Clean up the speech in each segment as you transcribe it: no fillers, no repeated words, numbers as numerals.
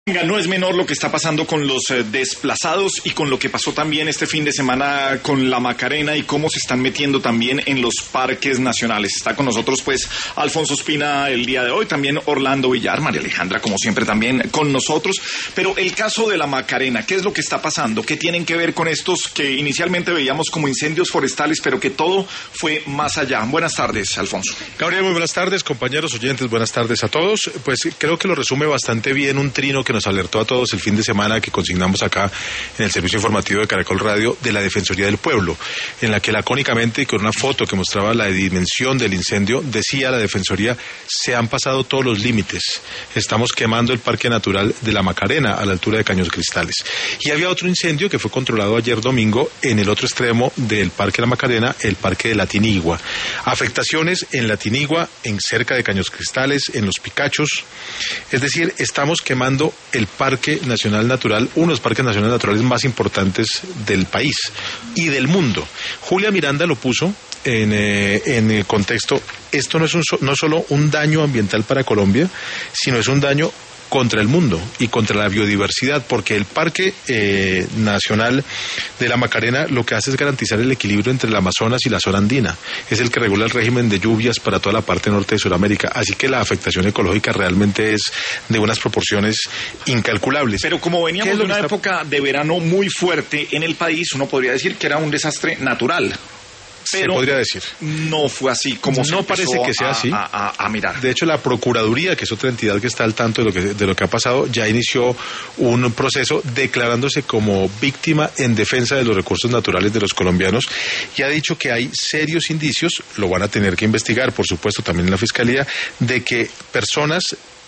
Venga, no es menor lo que está pasando con los desplazados y con lo que pasó también este fin de semana con la Macarena y cómo se están metiendo también en los parques nacionales. Está con nosotros pues Alfonso Ospina el día de hoy, también Orlando Villar, María Alejandra como siempre también con nosotros. Pero el caso de la Macarena, ¿qué es lo que está pasando? ¿Qué tienen que ver con estos que inicialmente veíamos como incendios forestales, pero que todo fue más allá? Buenas tardes, Alfonso. Gabriel, muy buenas tardes, compañeros oyentes, buenas tardes a todos. Pues creo que lo resume bastante bien un trino que nos alertó a todos el fin de semana que consignamos acá en el servicio informativo de Caracol Radio de la Defensoría del Pueblo, en la que lacónicamente y con una foto que mostraba la dimensión del incendio, decía la Defensoría: se han pasado todos los límites, estamos quemando el Parque Natural de la Macarena a la altura de Caños Cristales. Y había otro incendio que fue controlado ayer domingo en el otro extremo del Parque de la Macarena, el Parque de la Tinigua. Afectaciones en la Tinigua, en cerca de Caños Cristales, en los Picachos. Es decir, estamos quemando el Parque Nacional Natural, uno de los parques nacionales naturales más importantes del país y del mundo. Julia Miranda lo puso en el contexto. Esto no es no solo un daño ambiental para Colombia, sino es un daño contra el mundo y contra la biodiversidad, porque el Parque Nacional de la Macarena lo que hace es garantizar el equilibrio entre el Amazonas y la zona andina. Es el que regula el régimen de lluvias para toda la parte norte de Sudamérica, así que la afectación ecológica realmente es de unas proporciones incalculables. Pero como veníamos de una época de verano muy fuerte en el país, uno podría decir que era un desastre natural. Pero se podría decir. No fue así como se no parece que sea así. A mirar. De hecho, la Procuraduría, que es otra entidad que está al tanto de lo que ha pasado, ya inició un proceso declarándose como víctima en defensa de los recursos naturales de los colombianos y ha dicho que hay serios indicios, lo van a tener que investigar, por supuesto, también en la Fiscalía, de que personas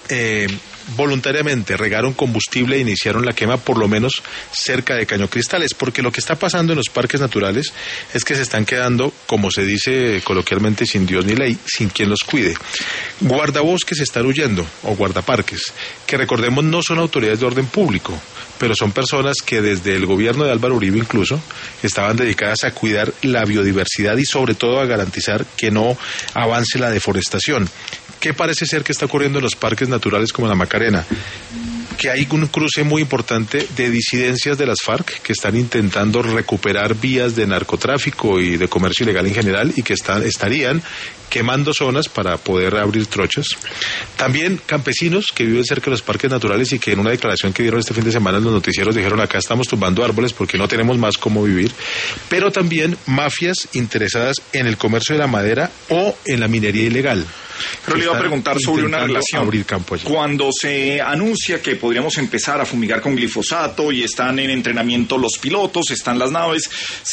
voluntariamente regaron combustible e iniciaron la quema por lo menos cerca de Caño Cristales, porque lo que está pasando en los parques naturales es que se están quedando, como se dice coloquialmente, sin Dios ni ley, sin quien los cuide. Guardabosques están huyendo, o guardaparques, que recordemos no son autoridades de orden público, pero son personas que desde el gobierno de Álvaro Uribe incluso estaban dedicadas a cuidar la biodiversidad y sobre todo a garantizar que no avance la deforestación. ¿Qué parece ser que está ocurriendo en los parques naturales como la Macarena? Que hay un cruce muy importante de disidencias de las FARC que están intentando recuperar vías de narcotráfico y de comercio ilegal en general y que estarían quemando zonas para poder abrir trochas. También campesinos que viven cerca de los parques naturales y que en una declaración que dieron este fin de semana en los noticieros dijeron: acá estamos tumbando árboles porque no tenemos más cómo vivir. Pero también mafias interesadas en el comercio de la madera o en la minería ilegal. Pero le iba a preguntar sobre una relación. Abrir campo allí. Cuando se anuncia que podríamos empezar a fumigar con glifosato y están en entrenamiento los pilotos, están las naves,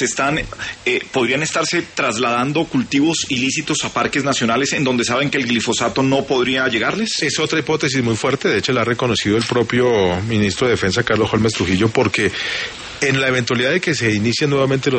podrían estarse trasladando cultivos ilícitos a parques nacionales en donde saben que el glifosato no podría llegarles. Es otra hipótesis muy fuerte, de hecho la ha reconocido el propio ministro de Defensa, Carlos Holmes Trujillo, porque en la eventualidad de que se inicien nuevamente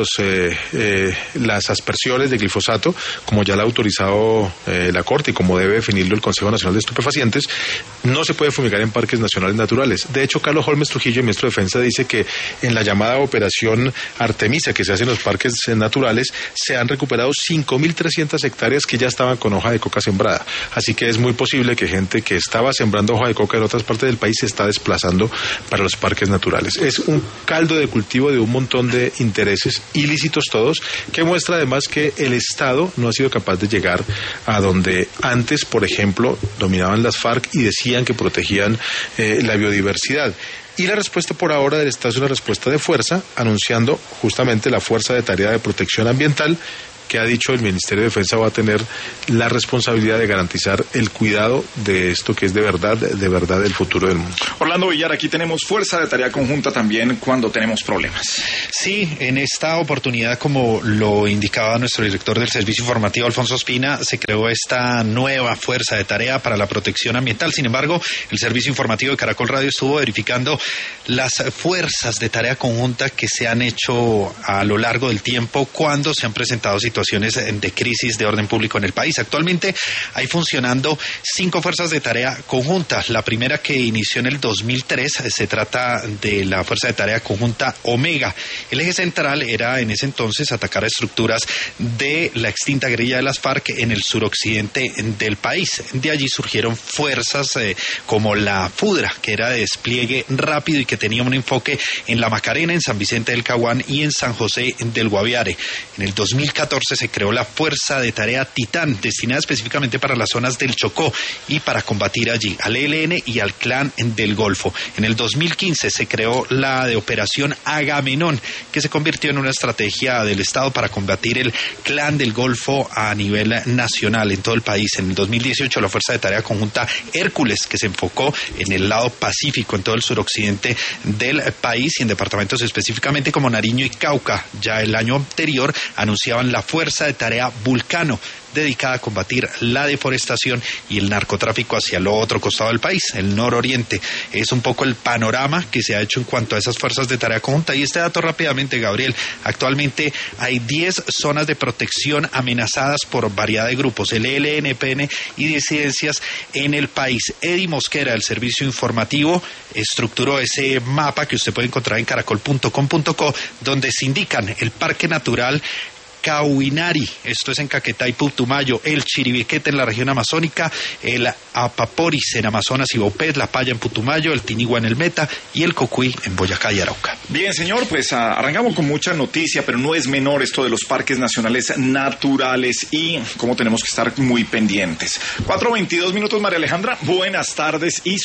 las aspersiones de glifosato, como ya lo ha autorizado la Corte y como debe definirlo el Consejo Nacional de Estupefacientes, no se puede fumigar en parques nacionales naturales. De hecho, Carlos Holmes Trujillo, ministro de Defensa, dice que en la llamada Operación Artemisa que se hace en los parques naturales, se han recuperado 5.300 hectáreas que ya estaban con hoja de coca sembrada. Así que es muy posible que gente que estaba sembrando hoja de coca en otras partes del país se está desplazando para los parques naturales. Es un caldo de cultivo de un montón de intereses ilícitos todos, que muestra además que el Estado no ha sido capaz de llegar a donde antes, por ejemplo, dominaban las FARC y decían que protegían la biodiversidad. Y la respuesta por ahora del Estado es una respuesta de fuerza, anunciando justamente la Fuerza de Tarea de Protección Ambiental, que ha dicho el Ministerio de Defensa va a tener la responsabilidad de garantizar el cuidado de esto que es de verdad el futuro del mundo. Orlando Villar, aquí tenemos fuerza de tarea conjunta también cuando tenemos problemas. Sí, en esta oportunidad, como lo indicaba nuestro director del Servicio Informativo, Alfonso Ospina, se creó esta nueva fuerza de tarea para la protección ambiental. Sin embargo, el Servicio Informativo de Caracol Radio estuvo verificando las fuerzas de tarea conjunta que se han hecho a lo largo del tiempo cuando se han presentado situaciones situaciones de crisis de orden público en el país. Actualmente hay funcionando 5 fuerzas de tarea conjunta. La primera, que inició en el 2003, se trata de la Fuerza de Tarea Conjunta Omega. El eje central era en ese entonces atacar a estructuras de la extinta guerrilla de las FARC en el suroccidente del país. De allí surgieron fuerzas como la FUDRA, que era de despliegue rápido y que tenía un enfoque en La Macarena, en San Vicente del Caguán y en San José del Guaviare. En el 2014 se creó la Fuerza de Tarea Titán, destinada específicamente para las zonas del Chocó y para combatir allí al ELN y al Clan del Golfo. En el 2015 se creó la de Operación Agamenón, que se convirtió en una estrategia del Estado para combatir el Clan del Golfo a nivel nacional en todo el país. En el 2018 la Fuerza de Tarea Conjunta Hércules, que se enfocó en el lado pacífico, en todo el suroccidente del país y en departamentos específicamente como Nariño y Cauca. Ya el año anterior anunciaban la Fuerza de Tarea Vulcano, dedicada a combatir la deforestación y el narcotráfico hacia el otro costado del país, el nororiente. Es un poco el panorama que se ha hecho en cuanto a esas fuerzas de tarea conjunta. Y este dato rápidamente, Gabriel: actualmente hay 10 zonas de protección amenazadas por variedad de grupos, el ELN, EPN y disidencias en el país. Eddie Mosquera, del Servicio Informativo, estructuró ese mapa que usted puede encontrar en caracol.com.co, donde se indican el Parque Natural Cauinari, esto es en Caquetá y Putumayo, el Chiribiquete en la región amazónica, el Apaporis en Amazonas y Baupés, la Paya en Putumayo, el Tinigua en el Meta y el Cocuy en Boyacá y Arauca. Bien, señor, pues arrancamos con mucha noticia, pero no es menor esto de los parques nacionales naturales y cómo tenemos que estar muy pendientes. 4:22 minutos, María Alejandra, buenas tardes y